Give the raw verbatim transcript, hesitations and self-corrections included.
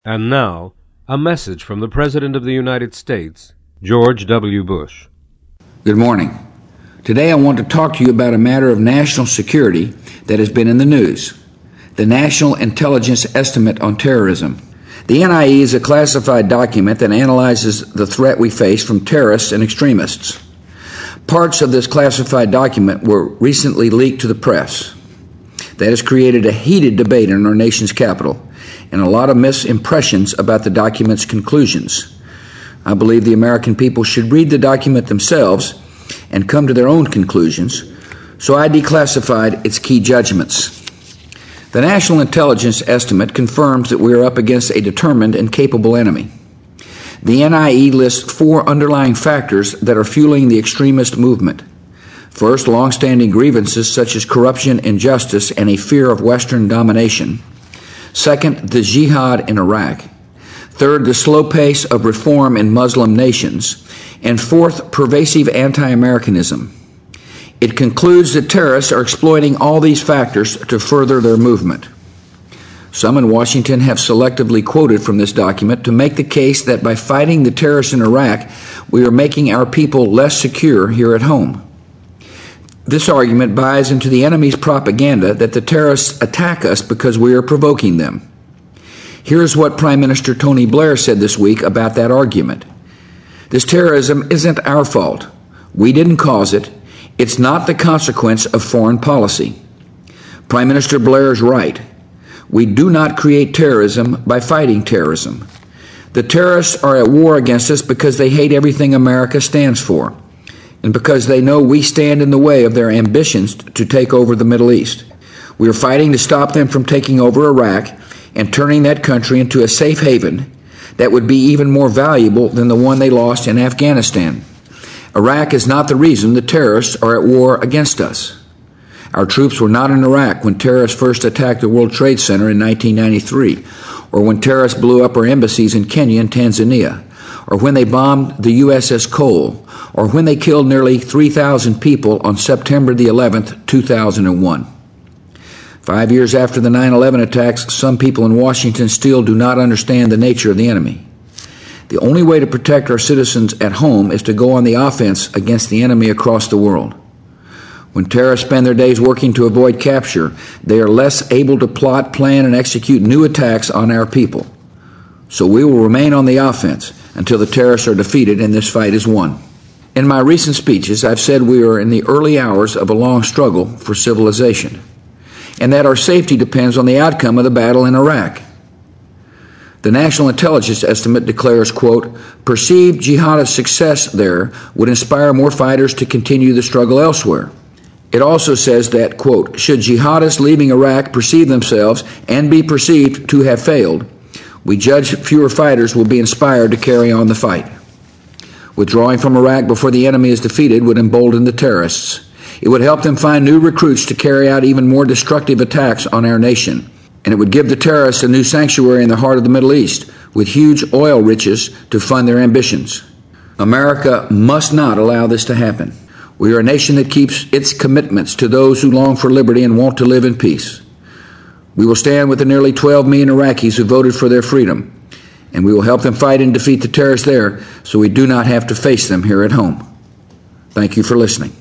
And now, a message from the President of the United States, George W. Bush. Good morning. Today I want to talk to you about a matter of national security that has been in the news, the National Intelligence Estimate on Terrorism. The N I E is a classified document that analyzes the threat we face from terrorists and extremists. Parts of this classified document were recently leaked to the press. That has created a heated debate in our nation's capital and a lot of misimpressions about the document's conclusions. I believe the American people should read the document themselves and come to their own conclusions, so I declassified its key judgments. The National Intelligence Estimate confirms that we are up against a determined and capable enemy. The N I E lists four underlying factors that are fueling the extremist movement. First, long-standing grievances such as corruption, injustice, and a fear of Western domination. Second, the jihad in Iraq. Third, the slow pace of reform in Muslim nations. And fourth, pervasive anti-Americanism. It concludes that terrorists are exploiting all these factors to further their movement. Some in Washington have selectively quoted from this document to make the case that by fighting the terrorists in Iraq, we are making our people less secure here at home. This argument buys into the enemy's propaganda that the terrorists attack us because we are provoking them. Here's what Prime Minister Tony Blair said this week about that argument. This terrorism isn't our fault. We didn't cause it. It's not the consequence of foreign policy. Prime Minister Blair is right. We do not create terrorism by fighting terrorism. The terrorists are at war against us because they hate everything America stands for, and because they know we stand in the way of their ambitions to take over the Middle East. We are fighting to stop them from taking over Iraq and turning that country into a safe haven that would be even more valuable than the one they lost in Afghanistan. Iraq is not the reason the terrorists are at war against us. Our troops were not in Iraq when terrorists first attacked the World Trade Center in nineteen ninety-three, or when terrorists blew up our embassies in Kenya and Tanzania, or when they bombed the U S S Cole, or when they killed nearly three thousand people on September the eleventh, two thousand one. Five years after the nine eleven attacks, some people in Washington still do not understand the nature of the enemy. The only way to protect our citizens at home is to go on the offense against the enemy across the world. When terrorists spend their days working to avoid capture, they are less able to plot, plan, and execute new attacks on our people. So we will remain on the offense until the terrorists are defeated and this fight is won. In my recent speeches, I've said we are in the early hours of a long struggle for civilization, and that our safety depends on the outcome of the battle in Iraq. The National Intelligence Estimate declares, quote, perceived jihadist success there would inspire more fighters to continue the struggle elsewhere. It also says that, quote, should jihadists leaving Iraq perceive themselves and be perceived to have failed, we judge fewer fighters will be inspired to carry on the fight. Withdrawing from Iraq before the enemy is defeated would embolden the terrorists. It would help them find new recruits to carry out even more destructive attacks on our nation. And it would give the terrorists a new sanctuary in the heart of the Middle East with huge oil riches to fund their ambitions. America must not allow this to happen. We are a nation that keeps its commitments to those who long for liberty and want to live in peace. We will stand with the nearly twelve million Iraqis who voted for their freedom, and we will help them fight and defeat the terrorists there so we do not have to face them here at home. Thank you for listening.